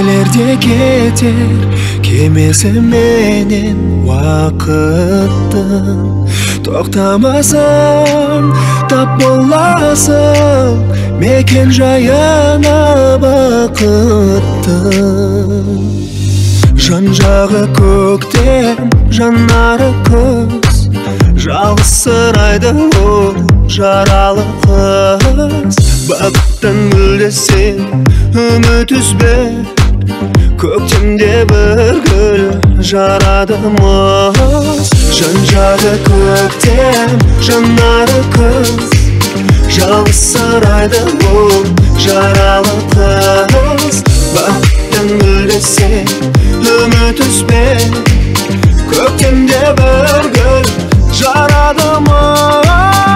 Gelir de keter kemesi menen vakıttın. Toktamasam tap bolasam meken jayana bakıttın. Жан жағы көктем, жанары күз, жалғыз сырайды ол жаралы қыз. Бақыттан гүлдесең, үміт үзбе, көктемде бір гүл жарады мұз. Жан жағы көктем, жанары күз, жалғыз сырайды ол жаралы қыз. Бақыттан гүлдесең, үміт үзбе, көктемде бір гүл жарады мұз.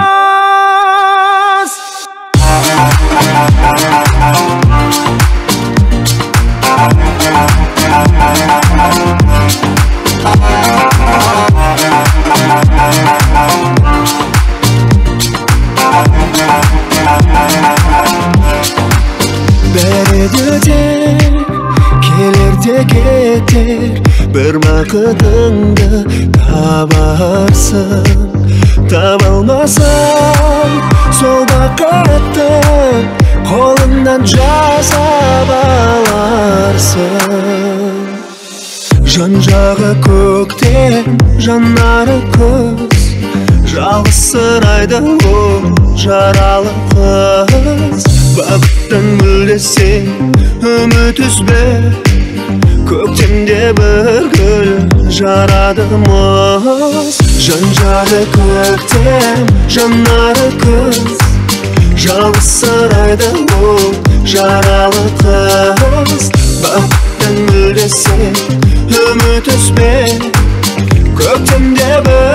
Бәрі де келер де кетер, бір бақытыңды табарсың. Таба алмасаң сол бақытты қолыңнан жасап аларсың. Жан жағы көктем, жанары күз, жалғыз сырайды ол жаралы қыз. Бақыттан гүлдесең, үміт үзбе, көктемде бір гүл жарады мұз. Жан жағы көктем, жанары күз, жалғыз сырайды ол жаралы қыз. Бақыттан гүлдесең, үміт үзбе, көктемде бір